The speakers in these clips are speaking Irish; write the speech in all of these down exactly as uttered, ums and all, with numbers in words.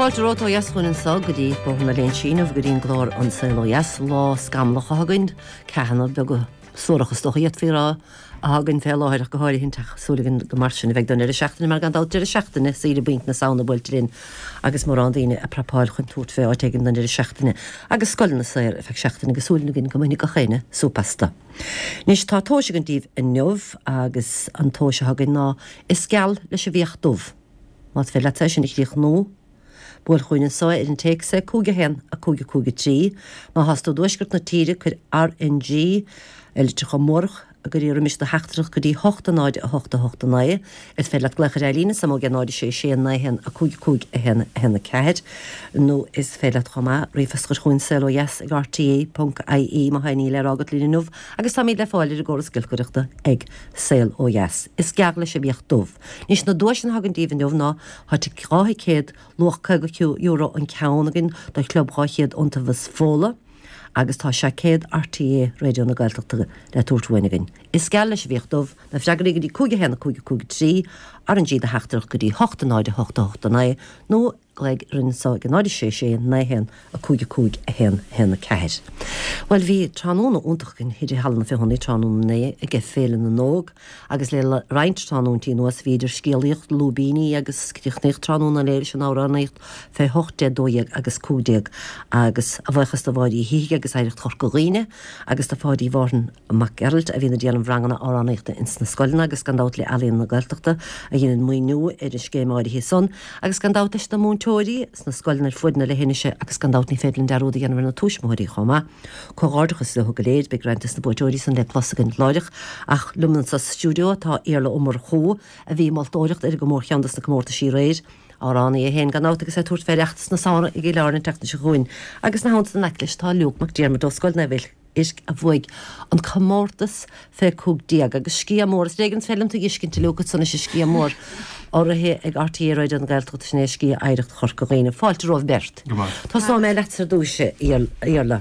Fáilte rótó jaschuin an sag gotí bo na léon síanamh go dtíon glár an saoil jas lá scamlacha hagann cehanna be go sórachas stochaíad fírá a hagann fé láthir go háir hinnteach súlagan go mar sin bheith don ar a seachtainna mar gan dá ar a seachtainna síle buint na saona builtelín agus mar an daoine a prapáil chun tút fé átegann don ar a seachtainna agus scoilna saoir a feith seachtainna go súlna gin go minic go chéine súpasta. Nis tá tóise an tíomh in neomh agus an tóise hagann ná is ceall leis a bhíocht dubh. Má fé le sin ich líoch nó Búil chuoine sá ar an teag sé cúga hen a cúga cúga trí, má hasú dúisgurt na tíre chur R N G eile go mórch a gur íar mis de heachtarach go dtí hochtanáide a hochta hochtanáide, is fé le glecha réilína sam gan náide sé sé na hen a cúga cúg a hen hena ceid. nó is fé le chomá rifas gur chuin selo yes ag R T A dot I E má haí le agat lína nuh, agus tá míad le fáilir a ggóras gilcuireachta ag saoil ó yes. Is ceag lei sé bíocht dubh. Nís na dúisin hagann díomh neomh ná hat ráthaí céad lucha go euro an ceannagin do clubáchéad onta bhs fóla, agus tá se céad R T A radio na Gaeltachta le túirthainigin. Is ceall leis bhíocht dubh na bhreagaí go dtí cúga hen a cúga cúga trí, R N G de heachtarach go dtí hochtanáide hochta hochtanáide, nó gleig rinsa gan náide sé sé na hen a cúga cúg a hen hena ceir. Well bhí tránúna úntachcin hiidir halna fihonnaí tránúna né a geth féile na nóg, agus le reint tránúntí nuas víidir scéalaíocht lúbíní agus críochnaíocht tránúna léir sin áránaíocht fé hochté dóiag agus cúdeag agus a bhachas do bháidí híige agus éirecht chorcaghine agus tá fáidí bháin mac geralt a bhína déanam bhranganna áránaíochta ins na scoilna agus gandát le alíon na Gaeltachta a dhéanaan muoinú ar is céimáidí hí son agus gandát is na múntóirí sna scoilna fuidna le héine agus gandát ní fédlinn deúda dhéanamh na túismóirí chomá. Chogádachas le thugaléid be grantas na bóitóirí san le plasagan láideach ach lumnan sa stúdio tá éarla umar chó a bhí maltóireacht ar go mór cheandas na gomórta sí réir áránaí a hen ganát agus é túirt féireachtas na sána i ggéileáin teachna se chuin. Agus na hánta na neclis tá luúg mac déarmar do scoil na bhil is a bhuaig an comórtas fé cúgdíag agus cí mór is régann fellm tú giscin til luúgad sanna sé cí mór áirithe ag R T A roiid an Gaeltachta sné cí éirecht chorcaghine fáilte roh bert. Tá ná mé letar dúise íarla.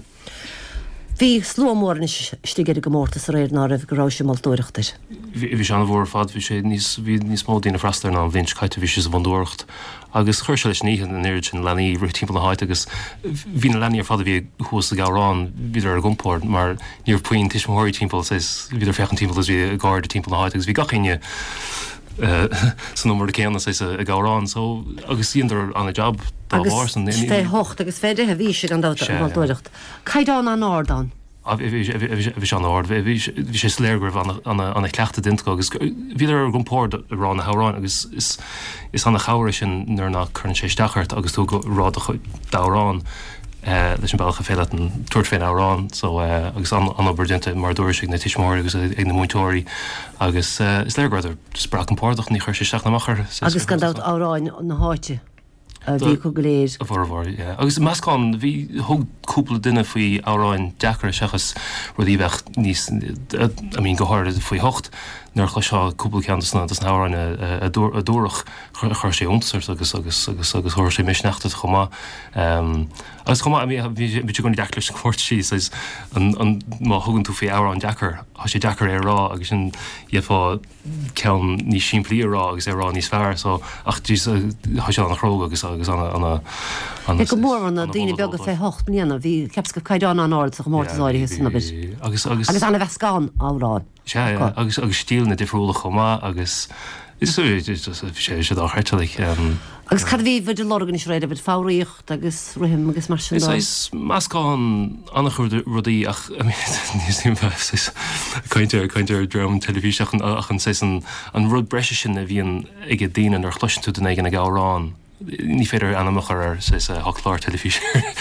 Bhí slómór is stigad go mórtas réir ná raibh gorá sé maltóireachtar. Bhí se an bhór fad bhí sé níos níos mó dína freistar ná bhín caiite bhí sé bhandúireacht. agus chuir se leis níhan an éiri sin lenaí ru timp na háit agus hí na leí ar fad a bhí thuas a gárán viidir ar gompór, mar níor puoin tiismóirí timp is viidir fechan timp is bhí gáir timp na háit agus bhí gachéine san nómar céanna is a gárán, so agus síonidir an a job agus fé hocht agus féidir a bhí sé an dáireacht. Caidán an ádan? bhí an áard, bhí sé sléirgrah anna cleachta dinta agus bhíidir ar gompór rán na hárán agus is anna chair sin nar nach chun sé stachart agus tú go rád dárán leis an bailcha féile an tuairt féin árán, so agus an oberdinte mar dúir sig na tiismóir agus ag na mútóirí agus is léirgraidir spra an párdach ní chuir sé seach namachar. Agus gan dát áráin na háite. Bhí go léir. A bhar agus meascán bhí thug cúpla duine faoi áráin deachar seachas rudí bheith níos a mín gohair faoi hocht nar chu seo cúpla ceantasna as na áráin a dúrach chuir sé úntasart agus agus agus agus thuir sé misneachta chomá. Agus chumá bhí gon deach leis cuairt síos an má thugann tú faoi áráin deachar, tá sé deachar é rá agus sin dhéfá ceann ní siimplíí rá agus é rá níos fearr, so ach dí se an chróg agus agus anna Ag go mór anna daoine beag fé hocht bliana, bhí ceps go caiidán an áir a mórtas áirithe sanna bit. Agus anna bheitcáin árán. Se agus agus stíl na difriúla chomá agus is sé sé dá cheirteach. Agus cad bhí bhid logan is réidir bid fáíocht agus ruhim agus mar sin. Is meascáin annach rudaí ach níos chuintear chuintear drom televíseach ach an sé an rud breise sin a bhíon ag a daanaan ar chluisiú den ag an gárán. Ní féidir anamachar ar sé haláir telefíe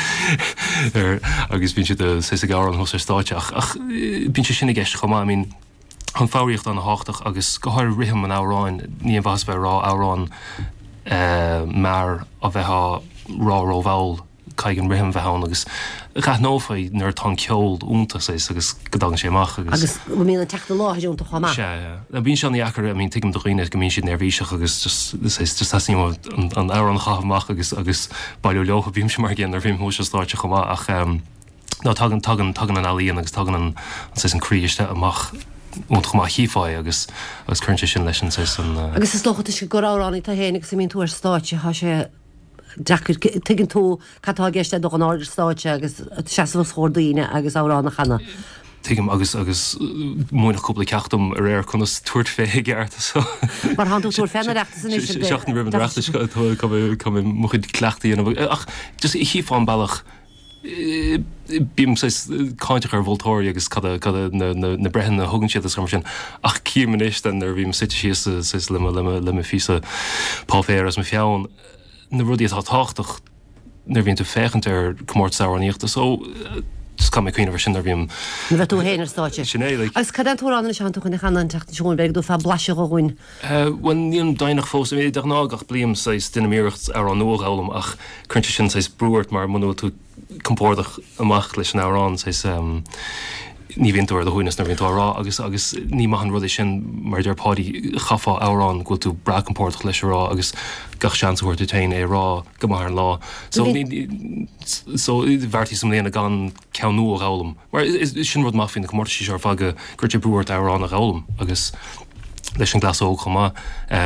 agus bín sé sé gárán hos státeach ach bín sé sinna gceist chomá mín an fáíocht an háach agus gohair rihim an áráin ní an bhas bheith rá árán mar a bheitá ráró bháil caiigen rihim bheitán agus cha nófaid nar tá ceol úntas é agus godagan sé amach agus mí an teachta láthúnta chomá. A bín se an eachar a mín tuigim do chuoine go mín sin nervhíiseach agus ní an árán chaamach agus agus bailú leocha bhím sem mar gin ar bhím hús státe chomá ach ná tagan tagan tagan an alíon agus tagan an sé an críiste amach út chumá hífáid agus agus chuinte sin leis an sé an agus is docha is go áránnig tá hénig sem mín túair státe há sé tuigen tú catá geiste do an áidir stáite agus seaamh chódaíine agus áránna chana. Tuigem agus agus muoinech cúpla ceachtam a réir chun tuairt fé geart so. Mar han tú túir fennareachtas in Seachtain ribh reachtas cum muid cleachtaí ach just i híáin bailach bím cáinteach ar bhiltóirí agus na brehan na thugann siad mar sin ach címanéis den ar bhím si si le le fisa páféir as me fiáin na rudí atá táchtach nar bhíonn tú féchant ar cummórt saoíochtta so kam ik ver sin bhím. Na bheith tú héanaar státe. Agus cadán túránna sean túchan chanan teachtaisiún beag dú fá blaise go gúin. Wan níon dainach fós mé ag nágach bliam sa dunaíocht ar an nóálam ach chuinte sin sa brúirt mar manú tú compórdach amach leis an árán ní víú a húnas na víú rá agus agus ní mahan rudi sin mar d pádí chafa árán go tú bra compórtach leis rá agus gach seanúir tú tain é rá go mar an lá so so bhartí som léana gan ceanú a gálam mar is sin rud má fin go mórtí ar fagad chuirte brúirt árán a gálam agus leis an glasó chumá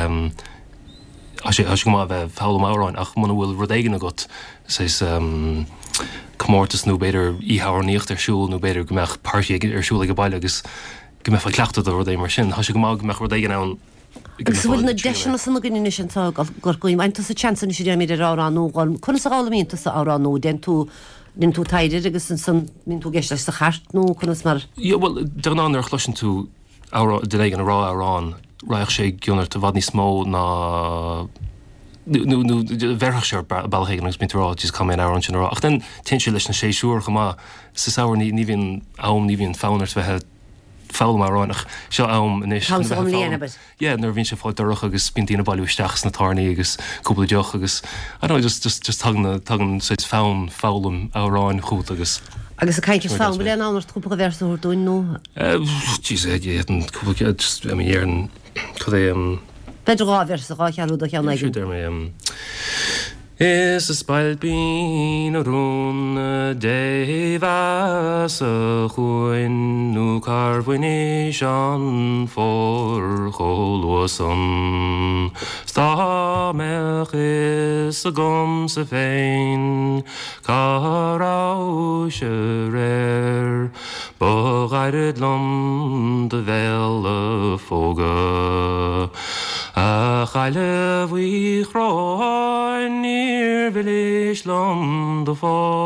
go má bheith fálam árán ach man bhfuil rud éigen a got sais Comórtas nó beidir íthhaíocht arsúil nó beidir gomeach páirtí arsúla go bailile agus go me cleachta do é mar sin, Tá sé go má gomeach ru éigen an. Agus bhfuil na deisina sanna gine sin tá gur goim ein sa chansan sé mé áránú gáil chuna sa gálamínta sa áránú den tú nim tú taidir agus san mín tú geist sa chartnú chunas mar. Jo well dená ar chlusin tú de an rá árán raich sé gionnar a bhd ní smó ná nu nu verch sé balhégan agus mitrá just kam in an sin rá. Ach den tin leis na sé siúr go má sa saoir ní ní hín am ní hín fánart bheit fáil marránach seo am inis. Ja, nar vín se fá doch agus pintína bailúisteach na tarnaí agus cúpla deoch agus just just just tagna tagan seit fán fálam árán chuút agus. Agus a caiinte fá bhfuil an annart cúpla versaúir dúin nó? Tí é an cúpla éan chu é Beidir ráver a rá chearú a cheanna mé. Is a spailbín a rún déhas a chuin nó carfuine an fór choúsan. Stá meach is a gom sa féin Cará se réir Ba gairid lom de bhéil a fóga. A chaile bhí chráin níor bhfuil lom do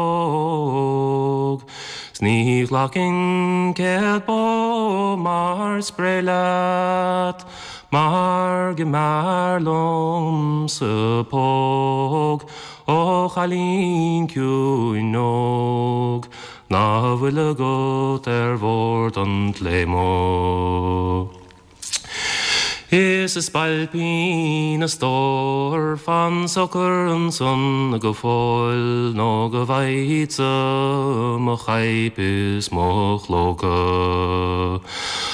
fóg. Sní lacin cead bó mar spréileat, mar go mar lom sa póg. Ó chalín ciúin nóg, ná bhfuil a got ar bhór an lémó. Is a spalpín a stór fan socar an son a go fáil nó go bhaitsa mo chaipis mo chlóca.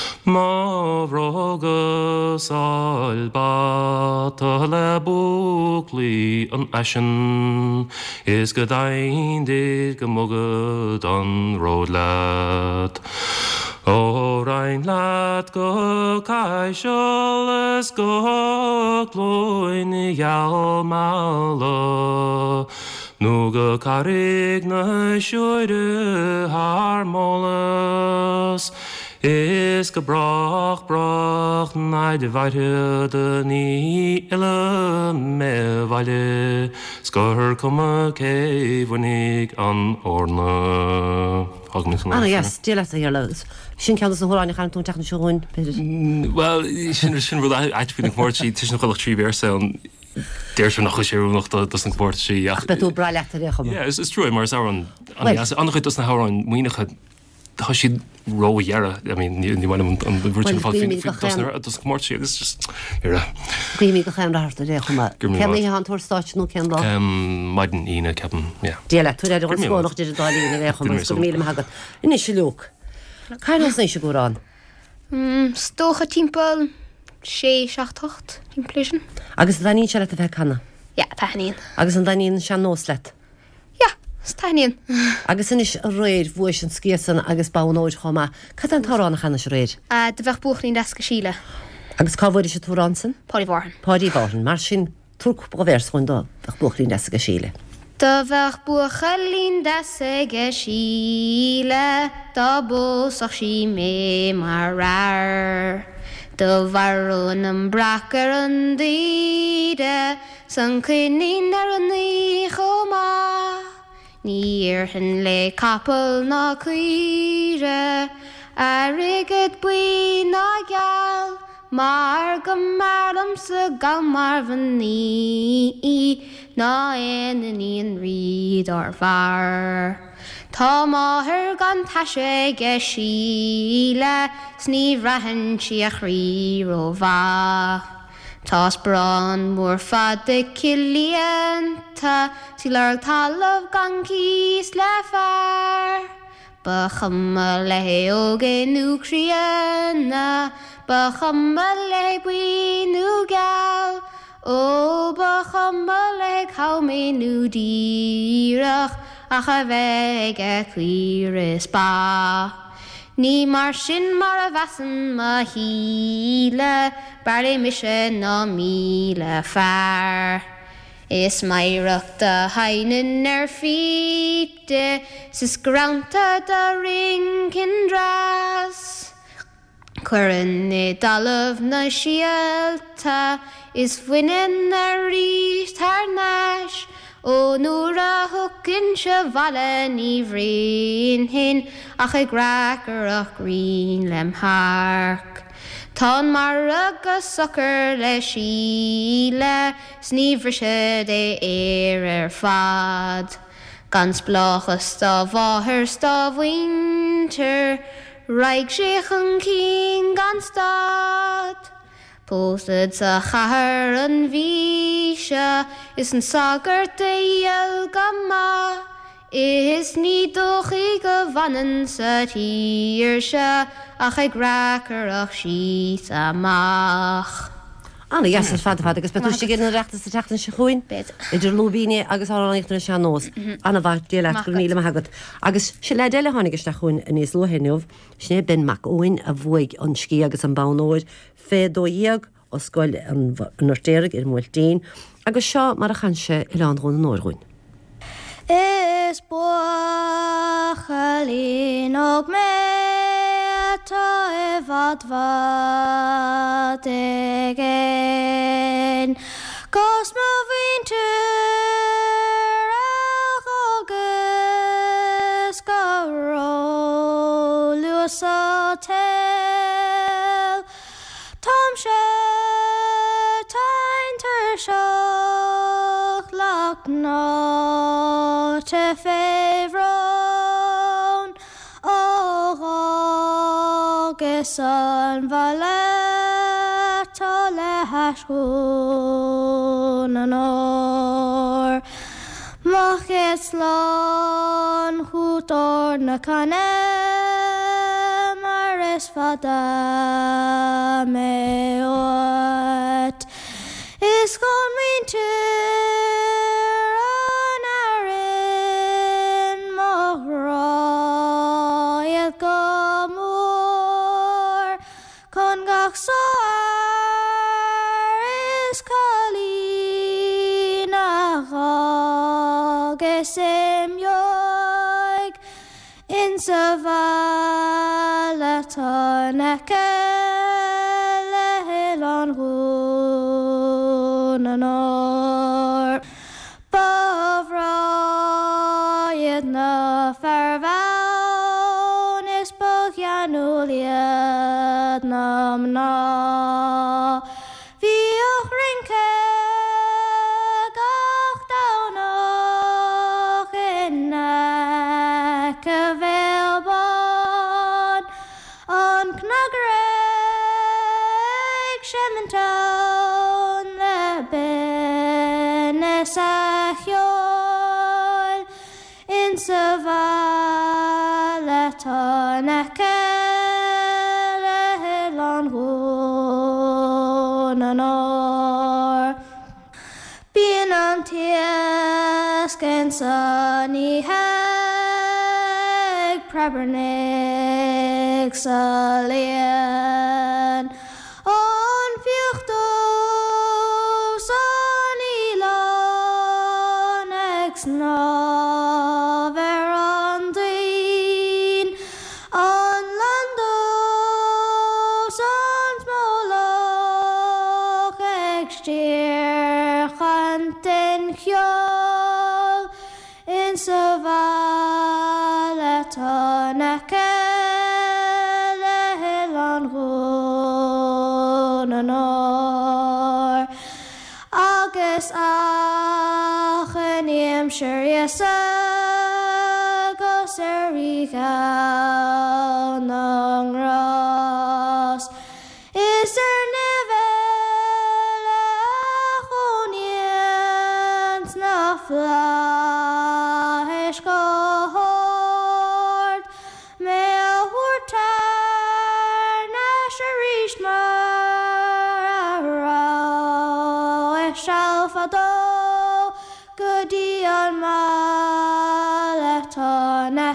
Má bhróga sáil bata le búclaí an aisin is go daindid go mugad an ródleat. Ó rain leat go caiisiolalas go glóin i gheall mála. Nó go carrig na siúide harmólas. Is go brach brach na de bhaide de ní ile me bhaile. Scoir cuma céhhanig an orna. Anna, yes, díla a hir legus. Sin ceann an hóráinna chan tún teachna seúin. Well, sin sin bhfuil eitfinn mórtí tuis na choilech trí versa an déir se nach séú nach das an bhórt sí. Ach, bet tú bra leachtar récham. Yeah, is is true, mar is an annach das na háráin muoinecha tá siad róhearra, I mean, ní bhain an bhúirte fá fin das mórtí agus just ira. Cuimí go chéim ráirta récham. Ceimí an túir stáitnú cean lá? Maidin ína ceapan, yeah. Díala, tú réidir an scólacht idir dáilína récham, go míle hagad. Inis sé luúk. Caiinas ní se gúrán? Stócha timppel sé seachtocht timpléisisin. Agus daín se le a bheith canna? Ja, taíon. Agus an daíon se nós leit? Ja, staíon. Agus inis a réir bhuais an scéasan agus báóid chomá. Cad an táránna chana se réir? De bheith buchnaín deasca síle. Agus cáhfuidir se túránsan? Páí bhhain. Páí bhhain, mar sin Turk po vers chun do buchlín as go síle. Da bheith buchalín de síle Tá bósach sí mé mar rar Do bharún an brachar an díide San cuinín ar an ní chomá Ní irhan le capal ná cuire A rigad bui ná geall Mar go marlam sa gal mar van ní ná éan íon ríd ar bhar. Tá máthir gan taise ge síle sníomh rahan si a chrí ro bha. Tás bran mór fad de cilíanta sí lar talamh gan cís le fear. Ba chuma le óge nú críanna Ba chuma le bui nú gal Ó ba chuma le chaw me nú dírach Ach a bheith a cuir is ba Ní mar sin mar a bheasan ma híle Bar é mise ná míle fear Is maireach de hainen ar fíte Sis granta da ring cin dras Cuireann é dalamh na síalta Is bhuineann ar rís tar náis Ó nuair a thucann se bhaile ní bhríon hin Ach a ghrachar ach rín lem harc Tá mar agus sochar le síle Sníomhar se de éir ar fad Gan splachas tá bháthir tá winter Raig sé an cín gan stad Póstad sa chahar an bhíse Is an sagart de dhéal gama Is ní dóchaí go bhanan sa tíir se Ach ag rachar ach síos amach. Anna gas is fad fad agus betúiste gin an reachtas sa teachtain se chuin. Idir lúbíine agus áráníochtna se nós. Anna bhaid déile go míle hagad. Agus se le déile hánigus de chuin a níos lohéineh, sné ben mac óin a bhuaig an cí agus an bánóid fé dó íag ó scoil an ortéireg ar mhil dain, agus seo mar a chanse i lán chun an nóirhuin. Is buchalín og me ta e vad vad again Gos mo vinter ach agus garo luas a tel Tom se tainter seach lach na te fevron oh agus an valet le hasún an or mach es lán chuútor na cane mar is fada me oat is gone winter an arin mohra el gomor con gach soar is calina gesim yoig in savalatoneke lehilon hunanor bavra yedna farvaun is bogyanuliad namna vioch rinke gach daunoch innak velbon on knagreg shementown leben esachol in savalatoneke lehilon hunanor Bien an tiesk en sunny heg Prabernig salien on fjuchto sunny sons moloch ag stier chantin chiol in sa vala tona kele helan rún an or agus ach an im sure yesa go serika nong ros is there never chonians na flash go hord me a hurtar na sharish mar ra shall fado goody on malatona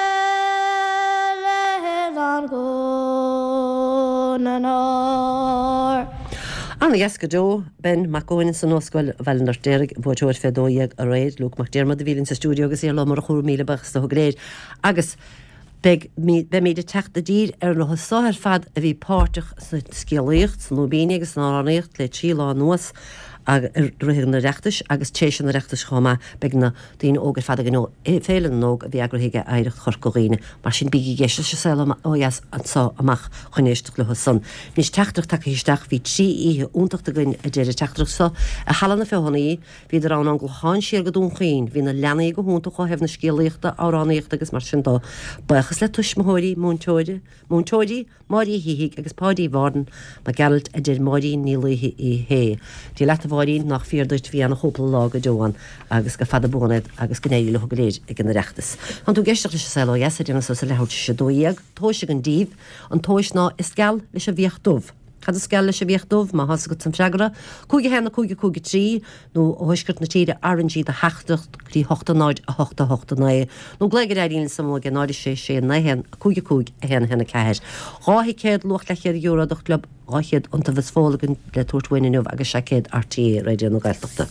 Anna Jeska Jo, Ben McGowan san Oscail Valnar Derrig, Bojoir Fedóiag a réid, Luke McDermott a bhílinn sa stúdio agus ar lomar a chur míle bachs a gréid. Agus be mí de techt a dír ar nó sáir fad a bhí páirteach sa scéalaíocht, san nóbíine agus ná anéocht le trí lá nuas ag ruigh na reachtas agus tééis na reachtas chomá begna daon ógur fada gan féile nóg a bhí agruthaige éirecht chorcoíine, mar sin bíí geiste se sela óheas ansá amach chunéisteach le san. Nís teachtrach take isteach hí trí ihe úntaachta gin a déidir teachtrach sa a halanna fehannaí hí ar an an gláin siar go dúnchaoin, hí na leanaí go húnta chu hefh na scéalaíochta áránaíochta agus mar sin dá buchas le tuismóirí múntóide, múntóidí, máí hihiigh agus pádí bhardan má gealt a dir máí níluithe i hé. Dí le bhín nach fíorduit bhí anna hópla lá go Joan agus go fada búnaid agus gnéile go léid ag an reachtas. An tú geisteach leis selo yes a déanana sa lehaid se dóíag, tóise an díomh an tóis ná is geall leis a bhíochtdómh. Cad is geall leis a bhíochtdómh má has go san freagara, cúige hena cúige cúige trí nó óisgurt na tíide R and G de heachtacht lí hochtanáid a hochta hochtanáid. Nó gléigeir éíonn samó gan náidir sé sé nahen cúige cúig a hen hena ceir. Ráhí céad lucht le chéad euro do club ráchiad an ta bheits fólagan le tuairthainniuh agus sé céad R T A radio nó gailteachta.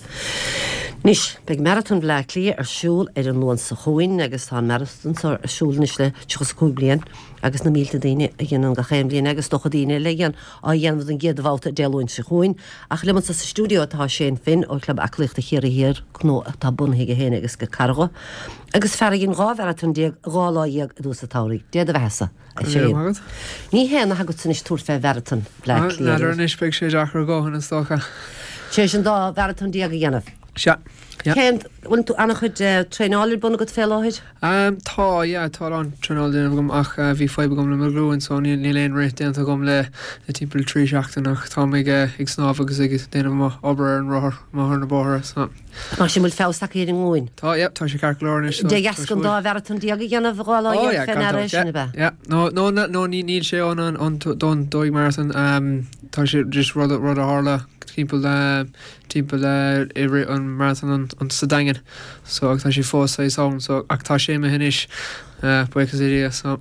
Nis, beag marathon bhla lí ar siúl ar an nuan sa chuin agus tá marathon ar siúlnis le tuchas cúig blian agus na mílta daine a dhéanaan ga chéim blian agus docha daine le dhéan a dhéanamh an géad bhálta déalúin sa chuin ach le man sa stúdio atá sé fin ó club aclaíocht a chéir a hir nó tá bunthaige héine agus go carga agus fer gin rá marathon déag ráláíag a dús a táirí déad a bheasa a sé. Ní héna ha go san is túr fé marathon bla lí. Na ar is beag sé deachar gáhan is tócha. Sé an dá marathon déag a dhéanamh. Se. Céint bhain tú annach chud tréáir buna go féáid? Tá, yeah, tá an tréáil déanamh gom ach bhí fáib gom le mar grúin so ní léon réit déanta gom le le timppla trí seachtainach tá mé ag snáb agus ag déanamh obair an rothir máthir na bóthra. Má sin bhfuil féach ar an ngúin? Tá, yeah, tá sé cearclóir is. De gas gan dá marathon déag a dhéanamh rála fénar sinna be? Yeah, no no no ní níl sé an an don dóig marathon tá sé just rud rud a hála timppla uh, timppla uh, iri an marathon an, an Sadangan so ag tá sé fósa is am so ag tá sé me hinis uh, buchas iria so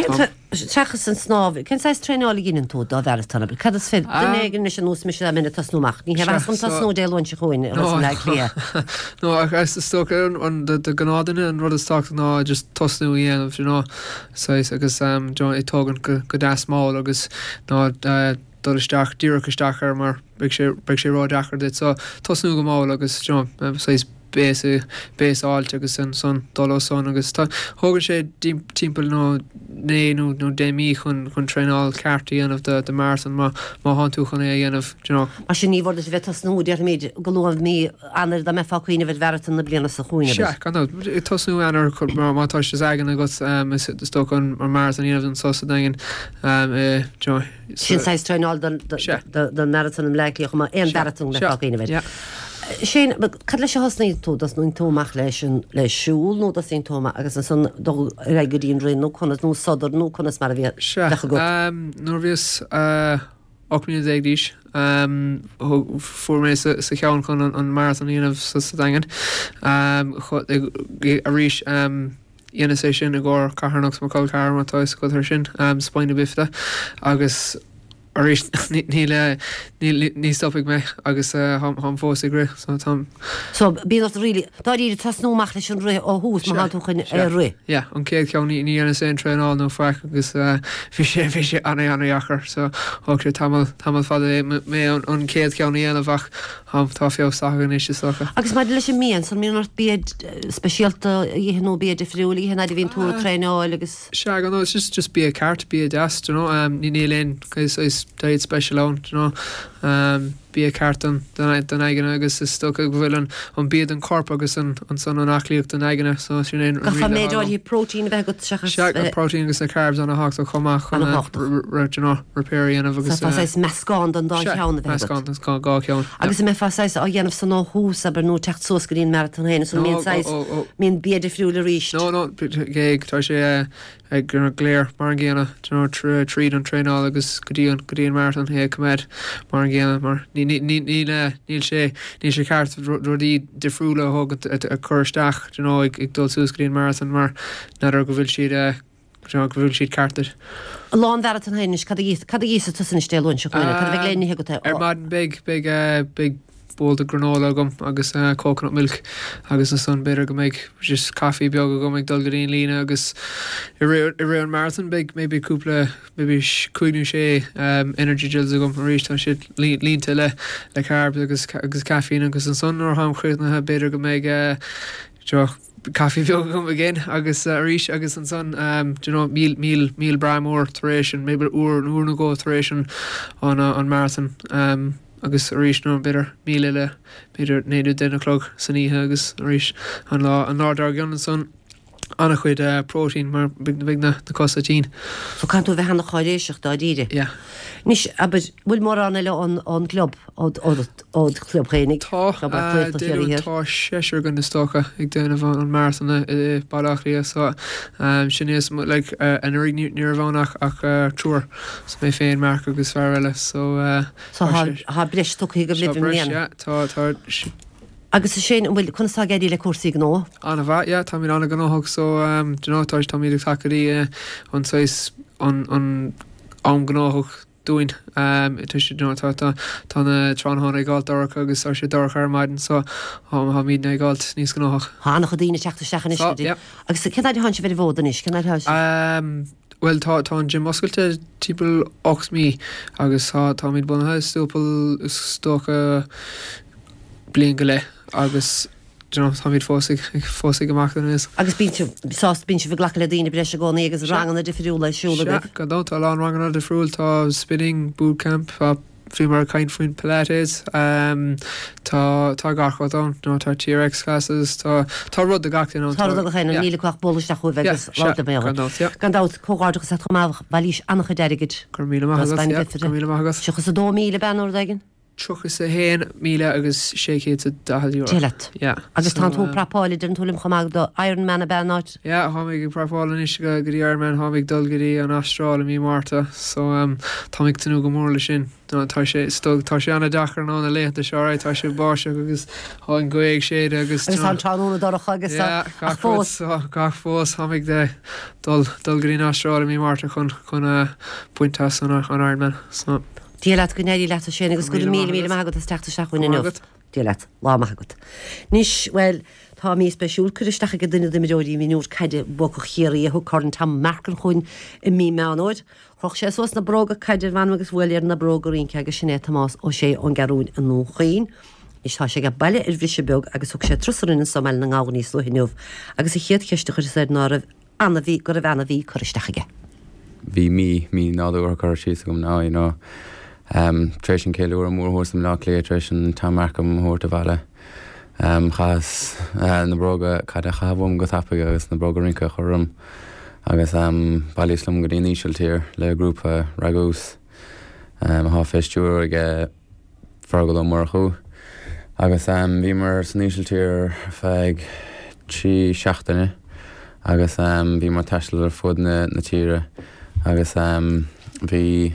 Sechas an snáb, cén sais tréála ginn tú dá marathon be cad is fid den is an ús me le minna tasnúach ní heb an tasnú déalhain se chuin le lia. No ag is stocha an de gnádaine an rud is stocha ná just tosnú dhéanamh you know so agus um John i tógan go go dá smá agus ná doristeach dírachasteach ar mar beag sé beag sé rá deachar dit so tosnú go máil agus John sais bés bés áilte agus san son dó son agus tá thugann sé timppla nó né nó nó déimí chun chun tréáil ceartaí anmh de de marathon má má háú chun é dhéanamh John. A sin ní bhd bheith tasnú dear méid goúmh mí anar de meá chuoine bheith marathon na blianana sa chuoine. Se gan tosnú anar chu mátá se agan agus sto an mar marathon íanamh an sosa dagan John. Sin sais tréáil den marathon am leiclíoch má éon marathon le chuoine bheith. Sé cad leis hasnaí tú das nó tóach leis leis siúil nó das on tóma agus an san réigeíon ré nó chuna nó sodar nó chunas mar bhí go. Nó bhíos ochní éagdíis fu mé sa cheann chun an marathon íanamh sa dagan a ríis dhéana sé sin a ggur carnachs má cáil car mátá go sin spáinna bifta agus Aris níl ní stopig me agus ham fósig ri tam. So bí ri dá í tas nóach leis an ri ó hús má túchan ri. Ja, an céad cean ní ní an sé treá nó fe agus fi sé fi sé anna annaachar so hogur tam tam fad mé an céad ceanna anamhach ham tá feo sagan is socha. Agus mai leis sem míon san míart bíad speisialta nó bíad defriúla hena vín tú treáil agus. Se an nó just just bí a cart bí a das no ní nílén cos is Diet special on, you know. Um, be a carton den den eigen agus is sto go bhfuil an an bead an corp agus an an son an achlíocht den eigene so sin in Gafa méid í protein bheith go seachas protein agus a carbs an a hacht chomach an you know repair an agus sa fáis mescán an dá cheanna bheith mescán is gá gá cheann agus me fáis a dhéanamh san nó hús aber nó techt sos goín marathon héna so mín sais mín bead friúla ríist no no géig tá sé ag gur gléir mar an ggéanna you know tríd an trein agus godíon godíon marathon hé cumed mar an ggéanna mar ní níl sé ní sé ceart rodí defriúla thugad a chuirteach you know ag dul súscrín marathon mar nadidir go bhfuil siad go bhfuil siad cartar. Lán marathon hénis cad cad ísa tusan stéún se chuine cad bheith léine go ar mad big big big bowl de granola gom agus uh, coconut milk agus na son better go make just coffee beag go make dulgadín lína agus i ra an marathon big maybe cúpla maybe cuiinú sé um, energy gels a gom ríist an shit línta le le carbs agus agus caffeine agus an son or ham chuitnathe better go make uh, jo coffee beag gom again agus uh, ríist agus an son um, you know meal meal meal bramór thration maybe úr úr na go thration on uh, on marathon um agus ríis nó beidir míle le beidir néadú denalog san ihe agus ríis an lá an nádar gan son anna chuid uh, protein mar big big na na costa tín. So can tú bheith hena choiréiseach dá díide? Yeah. Nis aber bhfuil mór an le an an club od od od club chénig. Tá tá séir gan na stocha ag déanamh an marathon i bailachrí so um sin is like uh, an rí ní bhnach ach uh, trúr so mé féin mar agus fearile so uh, so ha ha bris stocha go blibh yeah tá tá agus sé bhfuil chunstá géirí le cuasaí gó anna bheit yeah tá mí anna gnáthg so um du know tá tá míad takeí an sais an an an gnáthg doing um it is you know tá tá tá tron hon ag gáil agus ar sé dorch ar maidin so ha míad na gáil níos gnáthg hána chu dtíine teachta sechan is agus cead han se bheit bhódan is cead um well tá tá an gym oscailte tíbal ocht mí agus tá tá míad bunathe stúpal stocha blian go le agus you know tá míad fósaigh fósaigh amach an is agus bín sást bín se bh ghlacha le daoine breise gcónaí agus rangan na difriúla siúla go dá tá lá rangan na difriúil tá spinning bootcamp a fi mar kaint faoin pilates um tá tá garcha dá nó tá T R X classes tá tá rud a gachtain an tá rud a chéine míle cuach boliste chu bhegus lá mé gandát cóáidegus a chumah bhailís annach deigid gur míle míle agus Suchas a dó míle ben or daigen Truchas a héin míle agus séchéad a dahad euro. Tilet. Yeah. Agus tá tú prapáile den túlim chumag do Ironman a bennáid. Yeah, hámig prapáile is go gurí Ironman hámig dulgurí an Astráil mí Marta. So um támig tanú go mór le sin. No tá sé stog tá sé anna dachar ná na léanta seáid tá sé báise agus háin goig séad agus agus tá tránúna dorach agus a fós gach fós hámig de dul dulgurí Astráil mí Marta chun chun pointas an an Ironman. So Díalat go néirí leat sé agus go mí mí agad a steachta seachuin nu. Díalat lá agad. Nis well tá mí speisiúl chuisteach go duine imimeóí míúr caiide bo chéirí a thu corn tam mercan chuin i mí meáid. Chch sé sos na broga caiidir bhan agus bhfuil ar na brogarín ce agus sinné tamás ó sé an garún an nó chuoin. Is tá sé go bailile ar bhrí sé beg agus thug sé trusarinn sa me na gáí slohinúh agus i chéad cheiste chu sé ná rah anna bhí go a bhena bhí chuiristeige. Bhí mí mí náú chu sí gom ná i nó. Um, Tréis an céúir mór hósam lá lé tréis an támarcam hóirta bhile. Um, chas uh, na broga cad a chabhm go tappaige agus na broga rinca chum agus um, bailíslum go dtíon ísiltír le grúpa ragús um, há festúir ag fargal ó mar chu. Agus um, bhí mar san ísiltír feig trí seachtaine agus um, bhí mar taiistil ar fud na, na tíre agus um, bhí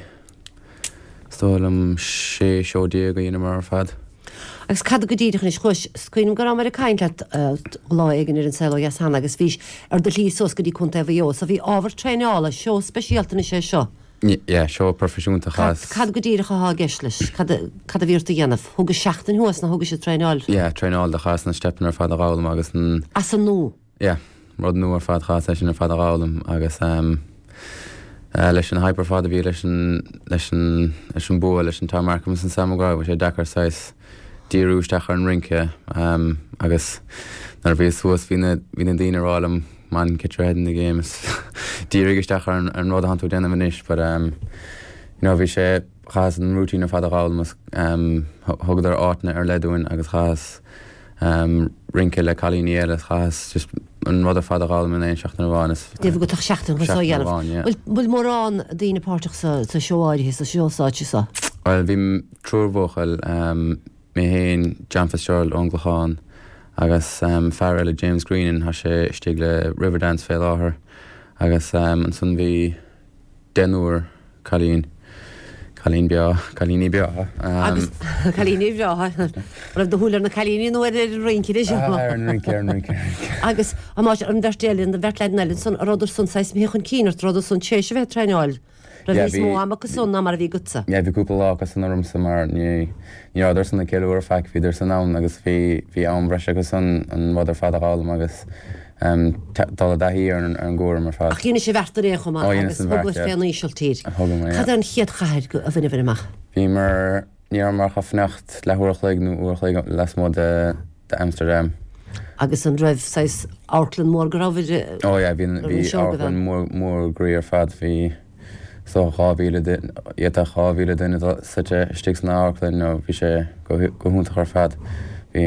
Stólam sé seodí go dhéana mar fad. Agus cad go dtíideach is chuis cuoinm go mar a caiint lá igen ar an selo gas hanna agus bhís ar do lí sos go dtí chunta bhío, sa bhí ábhar treineála seo speisialtainna sé seo. Ja, seo profisiúnta chas. Cad go dtíirecha há geislis, cad a bhíirta dhéanamh, thugus seachtain thuas na thugus sé treáil. Ja, treáil de chas na stepan ar fad arálam agus an... As an nó? Ja, rud nó ar fad chas sin ar fad arálam agus um, uh, leis an hyper fad a bhí leis an bua leis an támarcam san samagá, bh sé dachar sais díúisteach ar an rince um, agus nar bhí suas hí na dtíine rálam man kitrehead in the games. Dírigisteach ar an rud hanú déna manis, but um, you know, bhí sé chas an routine fad aráil mas um, thugad ar áitna ar leúin agus chas um, rince le chalíní eile chas just an rud a fad aráil in éon seachtain bháin. Déh go tach seachtain chu dhéanamh. Bhfuil mórrán a dtíine páirteach sa seoáidí sa seosáidí sa? Well, bhí trúrmhóchail um, mé héin Jamfasseáil Onglacháin agus um, fear eile James Greenan ha sé stig le Riverdance fé láthair agus um, an sun bhí denúir chalín chalín bea chalíní bea agus chalíní bea rah do thuúlar na chalíní nó ar rinci is an rinci an rinci agus a máis an bheirtéalainn an bheirtleid eile san ráidir sun seis méchan cínar ráidir sun tééis bheith treáil ra bhí mó amach sunna mar a bhí gutsa. Ja, bhí cúpla lá agus san orm sa mar ní níidir san na ceúir feic híidir san nán agus bhí bhí an breis agus san an bhd ar fad aálam agus dal a dahíí ar an ggóir mar fad. Ach chéine sé bheartar écho agus thugus féanna íseil tír. Cad an chiad chaid go a bhuine bhine amach? Bhí mar níor mar chafnecht lethúach le nó uach les mó de Amsterdam. Agus an raibh seis áirlann mór gorábhide? Ó ja, bhí áirlann mór gríar fad hí so chábhíle iad a chábhíle duine suite stig na áirlann nó bhí sé go húnta chu fad. Bhí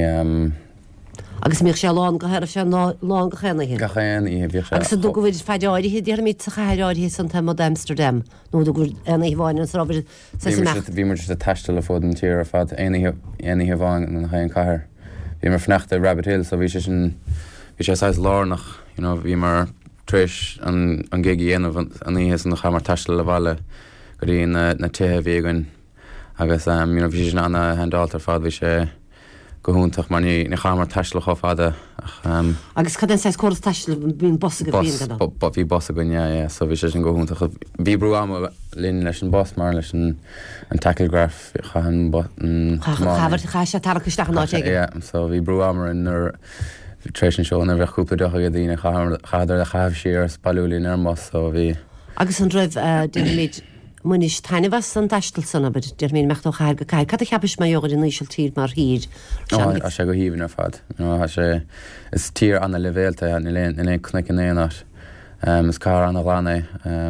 agus mé sé lán go heir sé lán go chéna hé. Gachéan í bhí sé. Agus du go bhfuidir feideáidí hí dtíar míid sa chairáidí san ta mod Amsterdam. nó du gur ana bháin an rábhid bhí mar a teiste le fód an tíar a fad aanaí bháin an chaon caiair. Bhí mar fnecht a Rabbit Hill, so bhí sé sin bhí sé sais lánach, you know, bhí mar tríis an an gigi dhéanamh an íhé an cha mar teiste le bhile go dtí na tuthe bhíagain agus um, you know, bhí sin anna hendáiltar fad bhí sé go húntaach mar ní cha mar teiste le cho fada. Um, agus cad an sais córas teiste bhín bosa go bhíon gada? Bhí bosa goin, ja, ja, so bhí sé sin go húntaach. Bhí brú am linn leis an bos mar leis an tacklegraph chaan Chafar cha sé tar chuisteach ná teige? Ja, so bhí brú amar in ar Tréisian seo na bheith cúpla docha go dtíine chadar a chaamh siar spalúlín ar mas so bhí. Agus an raibh déimiid munis taineh san taistal sanna, bud dear mín mecht chair go caiid. Cad a cheapis mai jogad in níisiil tír mar híd? A sé go híhann ar fad. sé is tír anna levéalta in éon cnic in éanaart. Is cá anna bhlána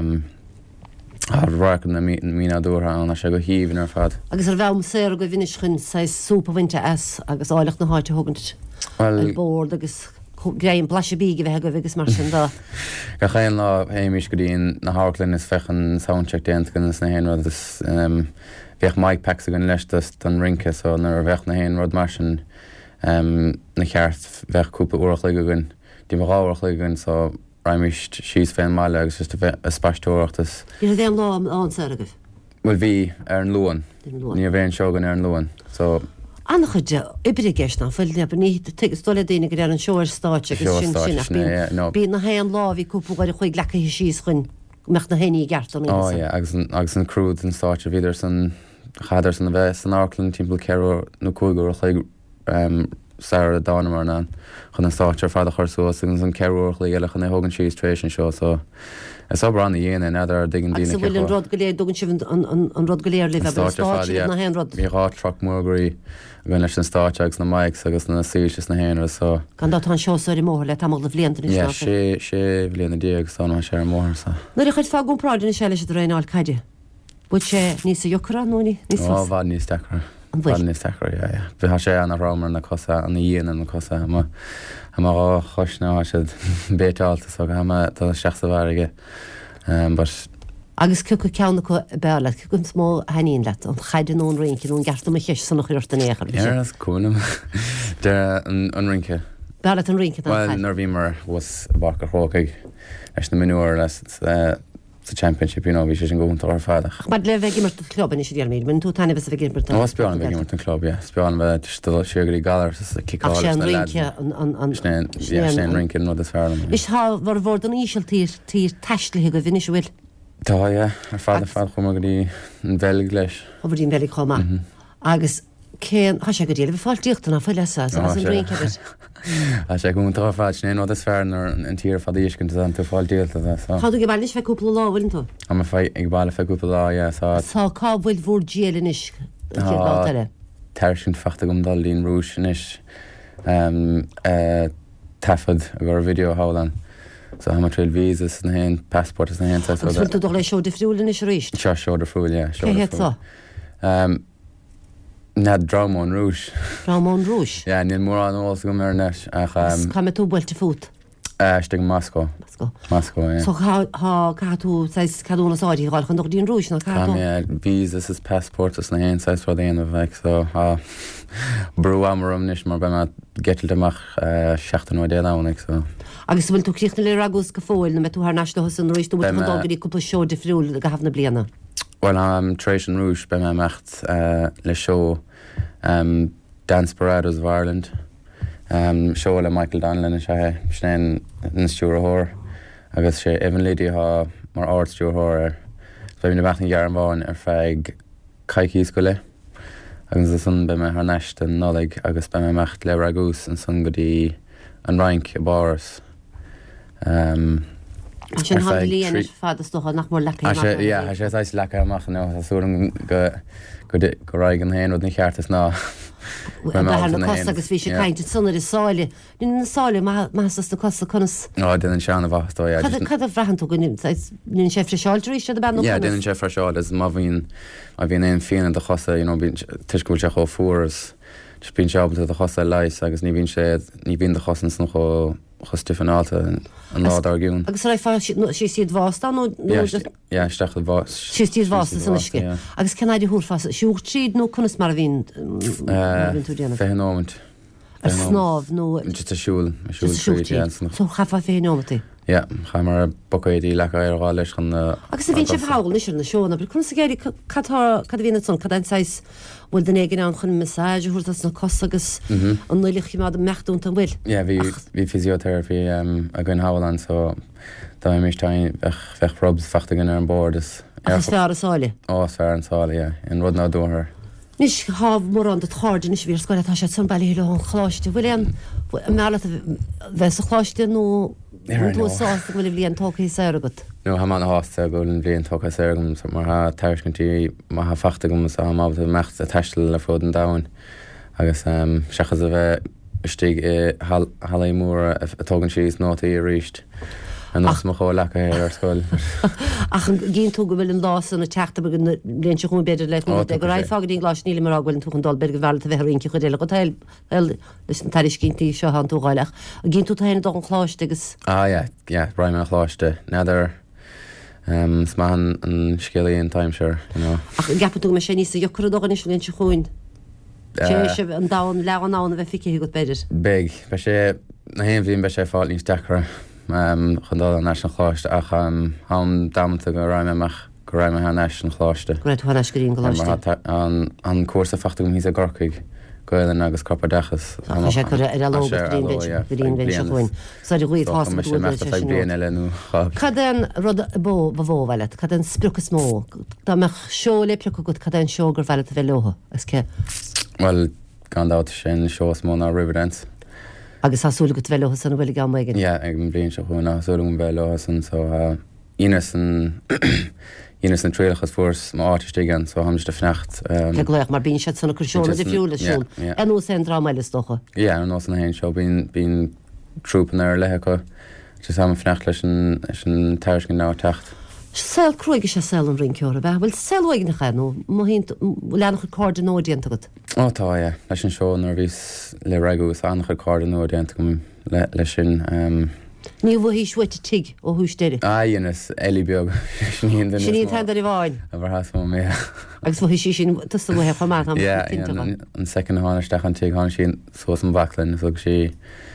Harrácan na mína dútha an a sé go híhann ar fad. Agus ar bhem sé go bhíine chun sa súpa bhainte as agus áileach na háite thugant bór agus gréim blaise bíige bheit go bhgus mar sin dá. Ga chéan lá héimiis go dtíon na Harlinn is fechan soundcheck déant gan na héin rud is bheith maiid pe a gan leis don rince so nar bheith na héin rud mar sin na cheart bheith cúpla uach le gogann dí mar ráach le gogann so raimiist síos féin máile agus just a bheith a spáistóachtas. Bhí a bhéim lá an sagah? Bhfuil bhí ar an luan. Ní a bhéon seogan ar an luan. So Anna chuide ibre geisna fuil neba ní stola daine go ar an seoir státe agus sin sin bí na héan láhí cúpa goir chuig lecha hí síos chun meach na héí gartan. Ó agus an crúd an státe bhíidir san chadar san bheith san áclann timppla ceú nó cúgur a chuig saoir a dána mar ná chun an státe fad a chuirsú agus an ceúir chuig eile chun é thugann síos trééis an seo so is ábra anna dhéana neidir digan dína bhfuil an rud goléir dogann si an rud goléir le bheith na hen rud. Bhí rá troch mórgurí bhain leis an státe agus na maics agus na síos na héanaar so. Gan dá tá seoir mór le tamil le bblianta is sé sé bblionna díag san sé ar mór sa. Nuair chuid fá gún práidir na se leis a réáil caide. Bud sé níos a jocra nóí níos Á bhd níos dechar. Níos dechar, ja, ja. Bhí sé anna rámar na cosa anna dhéana na cosa ama ama choisná sé béteálta so go hama tá seachsa bharige. Agus cu ceanna go beala chu gon smó haíon le an chaidir nón rinci nún gartam cheis san nach chuirta éair. Ar cúnam de an rince. Beala an rince nar bhí mar was bachar chócaig leis na minúir leis sa championship bhí sé an gúnta ar fadach. Mar le bheith gimmart club is sé míid, man tú tainna bheits a bheith gimmart. Nó speáin bheith gimmart an club, speáin bheith siagarí galar sa kickáil an rince an snéan rince nó is fearlam. Is há bhar bhór an íseil tír tír teistlathe go bhíine bhfuil? Tá ar fád fád chum go dtí an bheig leis. ó bhín beig chomá. Agus cén há sé go déile bh fáiltíochtna fá leasa an réceir. A sé gún tá fáid né nó is fearnar an tíar fad íscin an tú fáil díalta. Chaú go bhis feúpla láhainn tú? Am fé ag bailile feúpa lá tá Tá cá bhfuil bhór díalanis le. Teir sin fachta gom dal líon rúis inis tafad a gur video hálan. So ha trail visas na hen passport na hen sa. Tú do lei seo de friúlin is ríist. Se seo de friúil, yeah. Cé het tá? Um na Dramón Rouge. Dramón Rouge. Ja, níl mór an ós go mar nes ach um Ca tú builte fút? Eh, stig Moscow. Moscow. Moscow, yeah. So ha ha ca tú sais cadúna sáidí gáil chun dín rúis na ca. Cam yeah, visas is passport na hen sa for the end of like so ha brú amarum nis mar bema getil amach seachtain ó dé ánig so. Agus bhfuil tú críochna le agus go fóil na me tú th náisna an roiist tú dágarí cúpla seo de friúil go hafna bliana. Well am Tration Rouge be me mecht uh, le show um, Dansperados of Ireland. Um, show le Michael Donlan sé snéin an stúrthór agus sé Evan Liddy ha mar áir stúrthór so bhí na bachna gear an bháin ar feig caiicís go le agus a sun be me th neist an nolig agus be me mecht le ragús an sun go dtí an rank a bars. Um, sin ha líana fadas do nach mór lecha. sé yeah, sé sais lecha amach nó asúm go go go raig an héin na cheartas ná. Costa agus bhí sé caiinte sunna is sáile. Ní na sáile meas na costa chunas. Á den an seanna bhachtó. Cad a bhrehan tú go ní sé fre seáiltarí sé ban? Ja, den sé fre seáil is má bhín a bhíon éon féan de chosa tuiscúil se cho furas. Bín seábalta a chosa leis agus ní bhín sé ní bhín de chosan san cho chustifanáta an lád argiún. Agus ra fá sé siad bhásta nó Ja, steach bhás. Sí tíad bhásta san isce. Agus cenáidir thuúr siúcht tríd nó chunas mar a bhín féhanóment. A snáb nó Just a siúil siúil So chafa féhanómatí. Ja, cha mar bocaidí lecha ar gá leis chun agus a bhín sé bháil is na seóna, bre chun sa géirí cad bhína son cad an sais bhfuil den éigen an chun masáide chuirtas na cos agus an nuileach má mechtúnta bhfuil. Ja, bhí bhí physiotherapy a gin hálan so tá mé tain fech probs fachta gan ar an bord is. Agus fear a sáile? Ó, fear an sáile, ja, in rud ná dúthir. Nis há mór an de cháde is bhír scoile tá sé san bailí le an chláiste. Bhfuil an meala bheits a chláiste nó túsáasta bhfuil bhíon tócaí saoragat. No ha man hásta go an bblion tócha sagam mar ha teircintí má ha fachta gom a má mecht a teistal le fód an dain agus sechas a bheith stig hallé mór atógan síos nátaí a ríist. An nás mo cho lecha ar scoil. Ach gén tú go bhfuil an lásan na teachta begin léon se chun beidir le go raibh fágad ín glás níle mar áhfuil tú an dal beir go bhheilta bheith rinci chu déile go tail leis an taris cinntaí seo an tú gáileach. A gén tú taine do an chláiste agus? Ah, ja, ja, braim an chláiste. Neidir um, smahan an scéalaí an timeshare, you know. Ach gappa tú me sé níos a jocra dogan is léon se chuin? Sé sé an dáin le an nána bheith ficií go beidir? Big, be sé na héon bhíon be sé fáil níos dechra. Um, chundá an national chláiste ach um, ham damta go raimimeach go raime ha national chláiste. Go raibh tú hanas goíon chláiste? An an cuasa fachta go hís a gorcaig goilean agus copa dechas. Ach sé go ar a lóga goíon ben se chuin. Sa di ghuiad hása go bhfuil se sin. Cad an rud bó ba bhó bhile, cad an spruchas mó. Tá meach seo le preach go cad an seo gur bhile a bheith loha, is ce? Well, gan dáta sin seos mó ná Riverdance. Agus asúla go bhile san bhfuil gan maigin? Ja, ag an blion se chuúna asúla go bhile san so Ines an Ines an tréalachas fós má áitistigan so ham de fnecht. Le gléach mar bín sé sanna cruisiúna de fiúla siún. En nó sé drá meile stocha? Ja, an nó san héin seo bín bín trúpan ar lecha just ham fnecht leis an teircin ná techt. Sel cruige sé sel an rinceora bheith, bhfuil selhaig nach nó má hín leannach card an ódianta go. Ó tá, ja, leis an seo nar bhís le ragus annach card an ódianta go leis sin. Ní bh hí suite tig ó hústéire? Á, dhéanas eilí beag sin híon den. Sin híon tendar i bháin? A bhar has mó mé. Agus bh hí sí sin tusta bh fa mát am tinta. An second hánasteach an tig hána sin sós an baclan so sí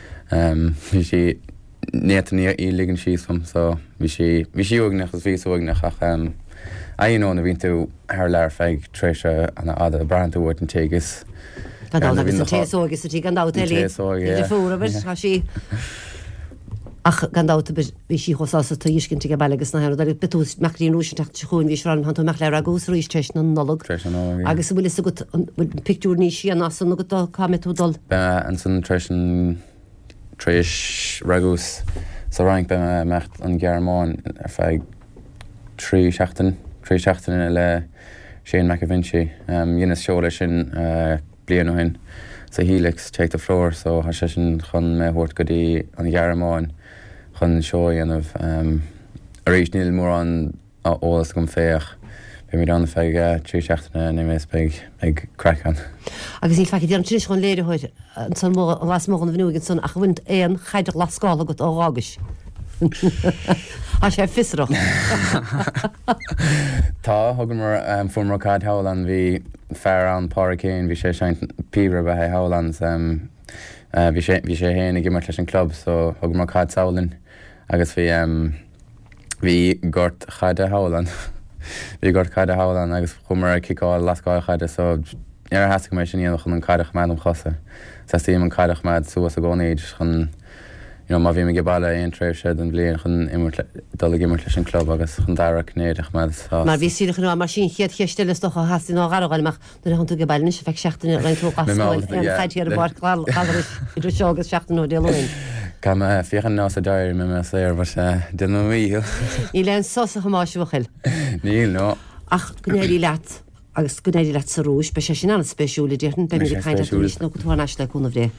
hí sí net ní í ligan sísom so bhí sí bhí sí ógnach as bhí ógnach ach aon na bhín tú ar leir feig tréise an ada brandú an tegus. Tá agus an téógus a tí an dátaí. Téóg, yeah. Fúra bit sí. ach gandát bhí sí chosása tá iscin go bailgus na dar betú meachíon rúsin techt chuún bhí ran han meach le agus rúéis teis na nolog agus bhfuil is go picú ní sí an as go camitúdal. Be an san tresin tréis ragus sa rank be mecht an Gearmáin ar feig trí seachtain trí seachtain le Shane McAvinci dhéana seo lei sin blian ó hin sa Helix take the floor so ha sé sin chun mé hort go dtí an Gearmáin chun seo dhéanamh a rééis níl mór an ólas gom féach be mí an feig trí seachtainna ní mé ag crackan. Agus í feici an tríis chun léirehoid an san las mó an bhnúgin san ach bhaint éon chaidir lascála go ágáis. A sé fisrach. Tá thugan mar formar cád Howland bhí fear an Paracéin bhí sé sein píre be Howlands bhí sé héana g mar leis an club so thugan mar cád saolinn agus bhí bhí gort chaide Howland bhí gort chaide Howland agus chumar kicáil lascáil chaide so ar has go mé sin íon chun an caideach mead an chosa sa tí an caideach mead suas a gcónaid chun you know, ma bhí me go bailile aon tréimh séad an bblion chun dul gimar leis an club agus chun dara cnéadach mead. Mar bhí síle chu mar sin chiad cheistile stoch a hasí ná gargáilach na chun tú go bailne se feic seachtain rein tú gasfuil chaidtíar bar chláil idir seo agus seachtain ó déalain. Cam fiochan ná a dair me me séir bhar sé duna míil. Í leon sosa chamáisiúchail. Níl nó. Ach gnéirí leat agus gnéirí leat sa rúis be sé sin an spéisiúla díirn be mí caiinte túís nó go túna le chuna bhré.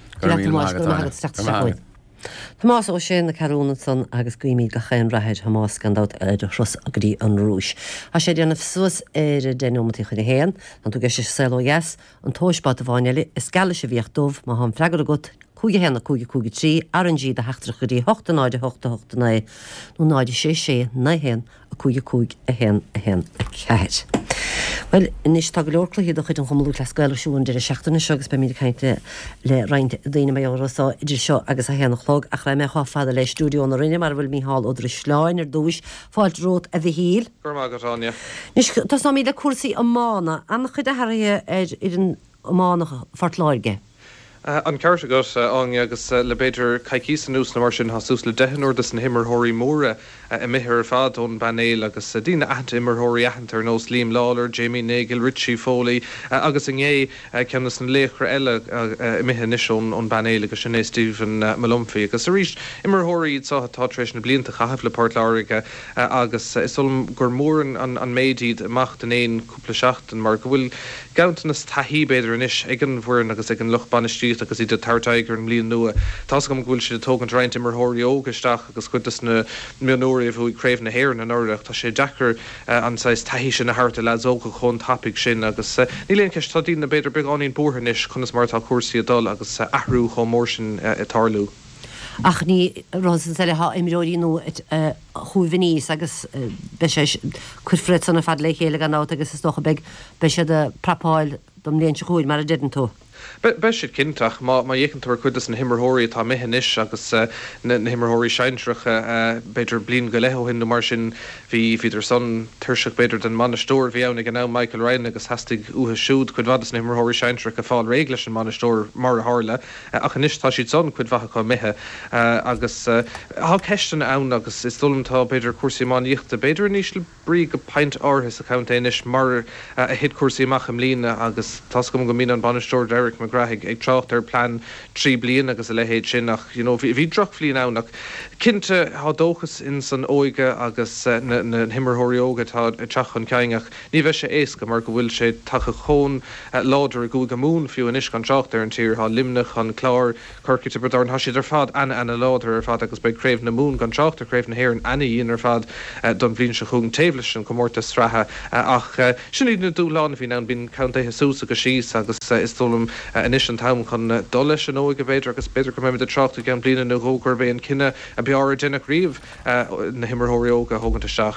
Thomás ó sin na Carúna san agus cuiimiid go chéan rathid Thomás gandát idir chus a grí an rúis. A sé déanamh suas ar dénomatí chuine héan, an tú geis sé ó yes an tóisbát a bháineile is geala sé bhíocht dómh má han freigar a gut cúige héna cúige cúige trí ar an ddí de heachtra chuí hochtta náide hochtta hochtta na nó náide sé sé na héan a cúige cúig a hen a hen a ceid. Well, inis tá go leorclaí do chuid an chumú le scoilisiún de seachtainna segus be mí caiinte le roiint daine mé orrasá idir seo agus a héanana chlog a ra me chá fada le stúdiú na rinne mar bhfuil míhall ó sláin ar dúis fáilt rót a bhí híl. Gur mágad Anya. Nis tá ná mí le cuasaí am mána an chuid a hairthe ar an mána fartláirge. Uh, an ceir agat uh, an agus uh, le beidir caiicí san nús na mar sin hasús le dehanúir na himmarthirí móra uh, i mithir fad ón banéil agus uh, dína aint immarthirí ahantar nó Liam Lawler, Jamie Nagle, Richie Foley uh, agus in é uh, ceannas an léchar eile uh, uh, i mithe níos ón ón banéil agus sinné Stephen uh, Malumphí agus a ríist immarthirí sa tátrééis na blianta chahabh le Portláirige uh, agus uh, is solm gur mór an, an méidíd amach den éon cúpla seachtain mar go bhfuil gaantanas taithí beidir inis ag an bhfuin agus ag an luchbanistí agus iad tartaiger an blion nua. Tás gom gúil si tógan reint immarthirí ógaisteach agus chutas na mionóirí bhú craimh na héir na nóireach tá sé dechar an sais taihí sin na harta le óga chun tapig sin agus ní léon ceis tá dín na beidir beag aníon búthanis chunas mar tá cuasaí adul agus ahrú chó mór sin i tarlú. Ach ní rosan se ha imróí nó chuúhaníos agus be sé chufrit sanna fad le chéile an ná agus is stocha beg be sé de prapáil dom léon se chuúil mar a didan tú. Be siad cinnteach má dhécantar chuidas an himmarthirí tá mithenis agus na himmarthirí seintracha beidir blin go lethhin na mar sin bhí híidir son tuirseach beidir den manastóir bhí annig an ná Michael Ryan agus hastig uthe siúd chud bhadas na himmarthirí seintracha fáil réig leis an manastóir mar a hála ach anis tá siad son chud bhacha chu mithe agus há ceistan ann agus is dulmtá beidir cuasaí má íochta beidir níos le brí go paint áthas a countéis mar a hit cuasaí amach am lína agus tá gom go mín an banastóir Eric McGrath ag trocht ar plan trí blian agus a lehéid sin nach you know bhí droch flin ánach cinnte há dóchas in san óige agus uh, na, na himmarthirí óga tá teach an ceingach ní bheith sé éasca mar go bhfuil sé tacha chón uh, láidir a gúil go mún fiú inis gan trocht ar an tír há limnach an chlár chuirci tibredar an hasiad ar fad ana ana láidir ar fad agus beidh craimh na mún gan trocht ar craimh na héir an ana íon ar fad uh, don bblin se chun taobhlis an comórta stratha uh, ach uh, sin iad na dúláán bhí ná bín countéthe súsa go síos agus uh, is dulm uh, inis an tam chun uh, dolis an óige beidir agus beidir go mé de trocht gan blina na rógur bé an cinenne a be áir dénach riomh uh, na himmarthirí óga thugann isteach.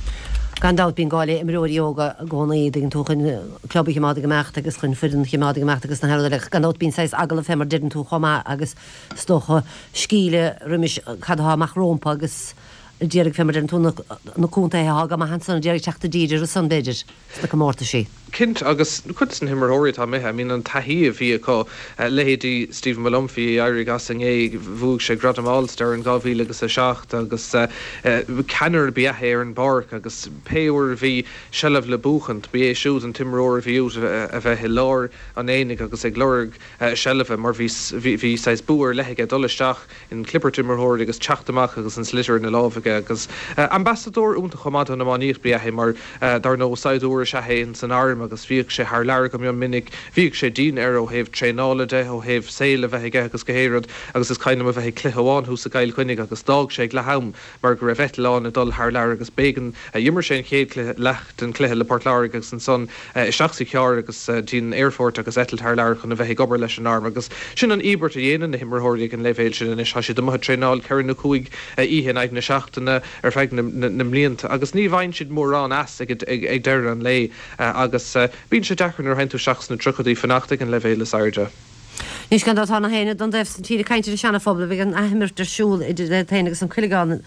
Gandát bín gáile imróí óga gcónaí an túchan clubí chimáda gomecht agus chun fudan chimáda gomecht agus na heile gandát bín seis agala femar didan tú chomá agus stocha scíle rumis cadá amach rómpa agus déireg femar didan tú na cúntaithe haga má han sanna déireg teachta díidir a san beidir na go mórta sí. Kint agus chun himmeróí tá mithe mín an taí a bhí có lehédí Stephen Malumfi airí gasing é bhúg sé gradam Allstar an gáhí agus a seach agus cenar behéir an barc agus péúir bhí sellh le buchant bí é siúd an timróir bhíú a bheith lár an énig agus ag glórig sellh mar bhí seis búir leige dolisteach in clipper timmerthir agus teachtamach agus an slitter na láfaige agus ambassador únta chomada na máníoch behe mar dar nó saidúir se héin san arm agus bhíoh sé th leir go mion minic bhíoh sé dín ar ó héh tréála de ó héh saoile bheitige agus gohéad agus is caiinm a bheith cluháin hús a gail chuinnig agus dag sé le ham mar go ra bheitláán a dul th leir agus bégan a dhimmer sé chéad lecht an cléthe le Portlair agus an son seachsaí cear agus dín Airfort agus etal th leir chun a bheith gobar leis an arm agus sin an ibert a dhéanaan na himmerthirlaigh an levéil sin is si do tréál ceann na cuaig ihe ag na seachtainna ar feig na mlíonanta agus ní bhain siad mór an as ag deir an lei agus bín sé dechann ar henú seachs na truchadaí fanachta an levéile airde. Nís gan tána héine don defh san tíí caiinte sena fphobal bhí an aimirt dersúil idir téanagus an chuileáin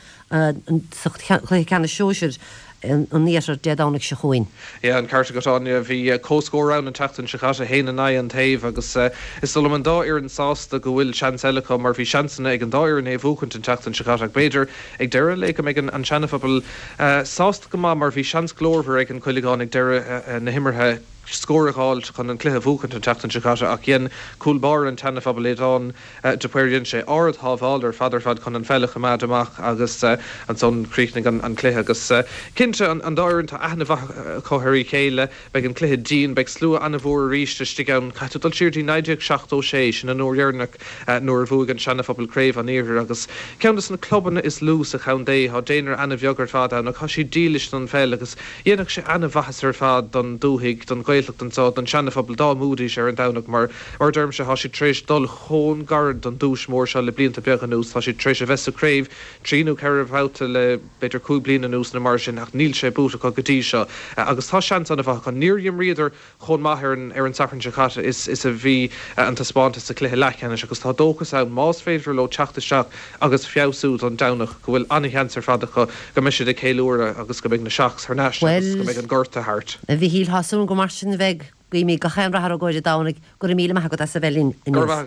chu cena siúisiir an níar deadánach se chuin. Ja an carta gotáine bhí cóscórán an teachtain se chaise héna na an taobh agus is sul an dáir an sásta go bhfuil seansealacha mar bhí seansanna ag an dáir an éhúcant an teachtain se chaach beidir ag deire le ag an seanafabal sásta go má mar bhí seansglórhar ag an chuileáin ag deire na himmarthe scóraáil chun an cluthe bhúcant an teachtain se chaise ach dhéan coolbar an tannafabaléán de puirionn sé áard hábháil ar fadar fad chun an fellecha mad amach agus an sonrínig an cluthe agus cinnte an dáirn tá ana choirí chéile beag an cluthe dín beag slú anna bhór ríiste sti an caiúdal siirtí neideag seachtó sé sin an nóhearnach nuair bhúg an seanafabal an éir agus ceantas na clubbanna is lús a chandé há déanaar anna bheogar fád an chu sí dílis an fel agus dhéanaach sé anna bhachas ar fád don dúhiigh don gaiilecht an sád an seanafabal dá múdí sé ar an danach mar or derm se há si trééis dul chón gard an dús mór se le blianta began nús tá si trééis a vestaréh tríú ceirhhata le beidir cú blina nús na mar sin ach níl sé búta go gotí seo agus tá sean an bh chu níorm riidir chun maithir ar an safran se chatte is is a bhí an taspáanta sa cluthe lechanne agus tá dóchas an más féidir le teachtasteach agus fiáú an danach go bhfuil anichéar fadacha go me de céúra agus go na seachs th neis go an gorta hart. A bhí híl hasún go mar sin bheith mí go chéimra ar goide dánig go míle me go a bhelín.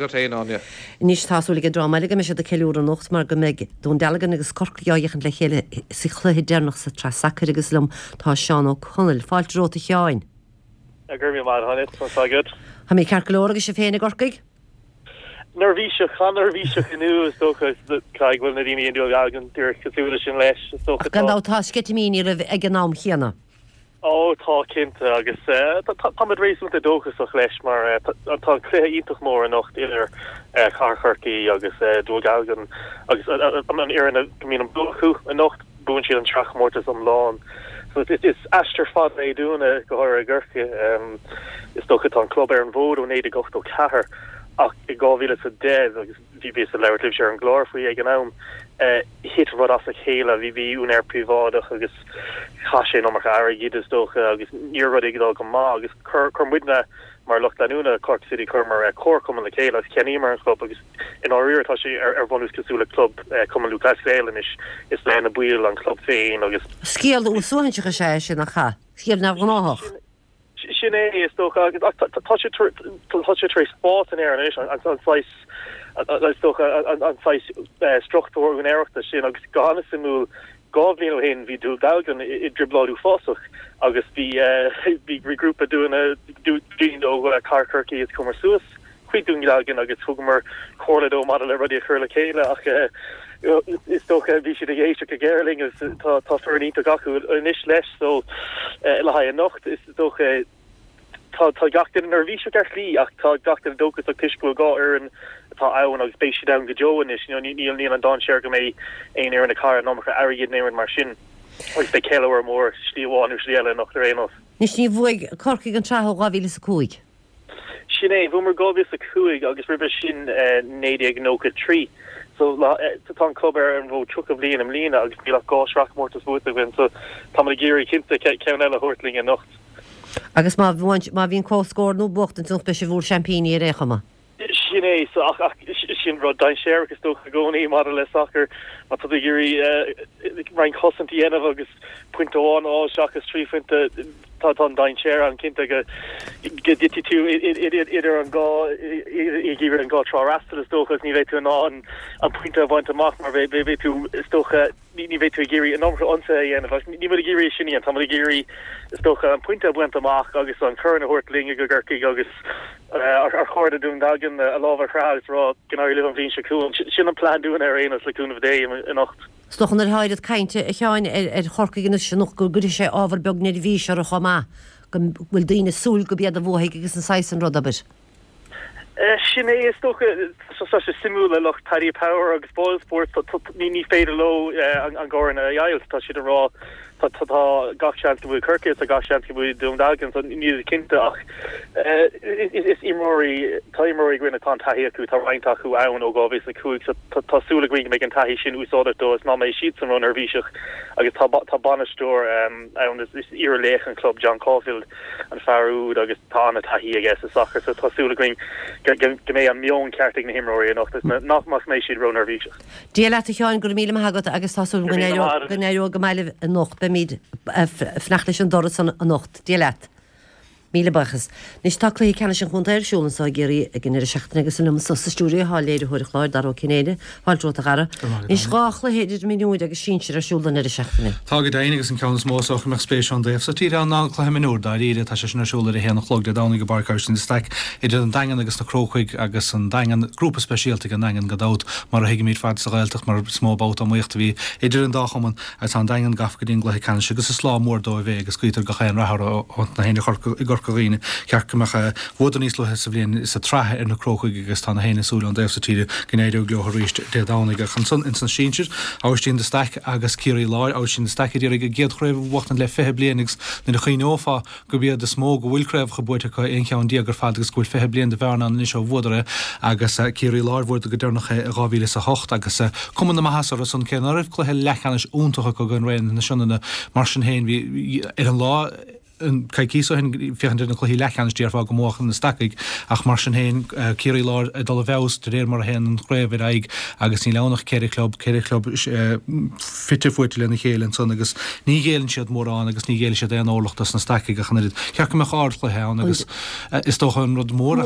Níos táúla go drámaige me se de ceúra nocht mar go méid dún delegan agus corcaíochen le chéile si chluhé dénach sa tra sacr agus lom tá seán ó chunil fáilt róta teáin. Agur mí mar hanit tá good. Ha mí cearcolóra agus sé féna gorcaig? Nervíise chanervíise genú stocha caighfuil na daine inú agan tíir cosúla sin leis stocha. Gan dátá sketimíní a ag an nám chéana. Ó tá cinnte agus táid rééisúnta dóchasach leis mar tá clé ítach mór an nacht idir charcharcií agus dúgágan agus an ar an gomín an buchú a nacht bún siad an trachmórtas an lán. So it is astar fad é dúna go háir a ggurce is dócha an club ar an bhód ó néad gochtó cethir ach i gáhíle a dé agus bhí bé a leirtih sé an glár faoí ag an nám hit rud as a chéile bhí bhí ún ar privádach agus cha sé nó mar air idir dócha agus níor rud ag dá go má agus chum muidna mar lucht leúna Cork City chumar a cór cum le chéile agus ceaní mar an club agus in áíir tá sé ar bhús cosúla club cum Lucas Vélan is is le na buil an club féin agus Scéal úsáintse sé sin nach cha scéal na gnáach. Sinné is dócha agus tá sé trééis spát an air an an fleis an fleis struchtúir an éireachta sin agus gána simú gáblin ó hen hí dú dalgan i dribláú fásach agus bhí bhí regrúpa dúna dúin ó carcurcií is cumar suas chuún dalgan agus thugmar choladó mar le rudí a churla chéile ach is stocha bhí si a géiste a ggéirling is tá ferníta gaú inis leis so le ha a nocht is stocha tá gatain an nervví gar lí ach tá gatain dogus a tiisú gá ar an tá an agus béisi da go Joan is níl níl an don sé go mé ein ar an a car no aiad ne mar sin agus be ceile mór slíháin slíile nach rénos. Nis ní bhuaig corcaigh an treth gáhíle sa cuaig. Sinné bhúmar gábhí a cuaig agus ribe sin néag nócha trí. So tá club ar an bh tu a blion am lína agus bí le gásreachmórtas búta bhain so tá géirí cinnta cean eile thuirtling a nocht. Agus má bhín cóscór nó bocht an tún be se bhúr champíní a réchama. Sinné so ach sin rod dain sé agus tó a gcónaí mar le soccer má tá gurí rein cosintí enmh agus puintáin á seachas trífuinte tá tá dain chair an cinnta go dití tú idir an gá i gíir an gá trá rastal is dóchas ní bheith tú ná an an puinte a bhaint amach mar bheith bheith tú is dócha ní bheith tú géirí an nomra ansa dhéanamh ní bud géirí sinní an tá géirí is dócha an puinte a bhaint amach agus an churn a hurtling go gurcaí agus ar chuir a dún dagan a lábhar chráil rá gnáir le an bhín se cún sin an plán dún ar réanas le cún dé in nacht. Stochan ar háid cainte a teáin ar chorca gan sin noch go gurí sé ábhar beg na bhí ar a chomá go bhfuil daoine súil go bead a bmhthaigh agus an sais an rodabir. Sin é is stocha se simúla lech tarí power agus ballsport ní ní féidir lo an gáin a jail tá si a rá tá gachchan go bhfuil curce a gachchan go bhfuil dún dagan ní cinnta ach is imóí taimóí gine tá taí acu tá reinintach chu ann ó gáhís na cuaig tásúla gring me an taí sin úsáda dó is ná mé siad san run ar bhíiseach agus tá banisteúr ann is ar léch an club John Caulfield an Farúd agus tá na taí a gas a soccer so tásúla gring go mé an mion ceartig na himróí nach nach mas mééis siad run ar bhíiseach. Dí le a teáin gur míle hagat agus tású gnéú go meile an nocht míid fnachlis an doras an nocht dí leat. Míle bachas. Nis takla í cena sin chunta ar siúlan sa géirí a gin seachtain agus an sa stúri há léidir chuir chláir dar ó cinnéide háilró a gara. Nis gáchla héidir míúid agus síir a siúlan ar seachtainna. Tá go daanagus an ceannas móach meach spéis an déh sa tí an ná chluimiúr da ide tá sé sinna siúla a héanana chlog de dánig go barcar sin sta idir an dagan agus na crochuig agus an dagan grúpa speisialta an dagan godát mar a hiige míid fad sa gailteach mar smóbát am muocht bhí idir an dáchaman as an dagan gafgadín glethe can agus is slá mór dó bhéh agus cuitar go chéan rahar na héine gorcaíine cearcaach bhd an íslo sa bblion is a trathe ar na crochuig agus tá na héine súla an déh sa tíide gnéidir gleo ríist de dánig a chan in san síir átín de staic agus cií láir á sin staici ar go géad chréibh bhachtan le fethe blianagus na chuí nófa go bíad de smó go bhfuil creibh go buirte chu inceann díagar fad agus gúil fethe blian de bhena an seo bhdare agus cií láirhúir a go dúnach a gáhíle a hocht agus cuman na hasar san cé rih chluthe lechanis úntacha go gan réin na sinna mar sin héin ar an lá an caicíso hin fian na chluí lechan tíarfá go móchan na staig ach mar sin héin cií láir dul a bhes de réir mar hen an chréibh aig agus ní lenach ceir club ceir club fitte fuitil na chélen son agus ní géann siad mórrán agus ní géile siad an ólachtas na staig a chanid ceach ála heán agus is tó an rud mór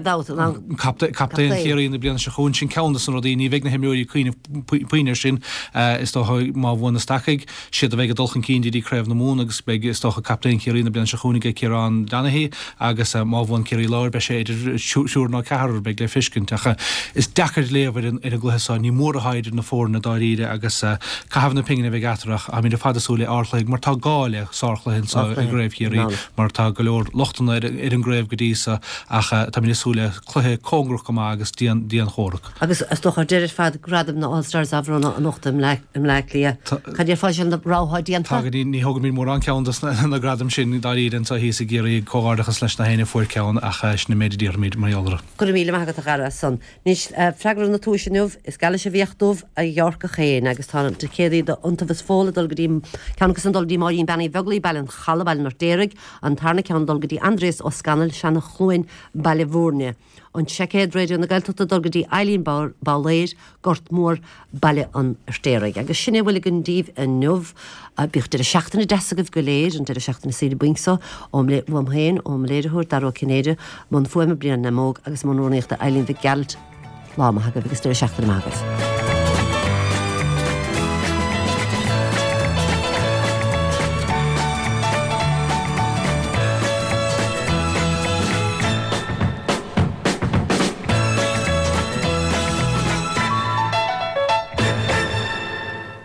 captain chéirí na blian se chun sin ceanna san rodí ní bheith na himúí cuioine puineir sin is tó má bhna staig siad a bheith dulchan cíndí dí creibh na mún agus be is tó captain chéirí na blian se chuúnig Cirán Danahí agus má bhain cirí láir be sé idir siúr ná cear be le fiscin techa is dechar léhar ar a gluá ní mór a haidir na fór na dáíide agus cahabh na pingna bheith gatarach a mí de fadasúla álaigh mar tá gáile sála hin sa gréibh chéirí mar tá go leor lochtan ar an gréibh go dísa ach tá mí súla chluthe cóngrach go agus díon chórach. Agus stocha deidir fad gradam na All-Stars ahrna anocht im lelia. Cad ar fáil na ráthá díon tá ní thugad mí mór an ceantas na gradam sin daí an sa hí a géirí cóárdachas leis na héine fuór ceann a cheis na méidir míid marra. Gu míle agad a gara san. Nís freigrú na túisiúmh is gaile sé bhíochtúmh a dheorcha chéin agus tá de chéirí de untahs fóla dul godím ceangus an dul dí marín benna bheglaí bailin chalabal nar déirigh an tarna cean dul godí Andrés ó scanal sena chluin bailihúrne. An secéad réidir na gailteachta dul godí Eileen Báléir gort mór baile an stéirigh. Agus sinna bhfuil an díomh an nuamh a bíocht de seachtainna desagah go léir an de seachtainna síle buingsa om le bhm héin om léidirthúir dar ó cinnéide man fuime blian na móg agus man róíocht a Eileen bhí geld láma agus de seachtainna mágas.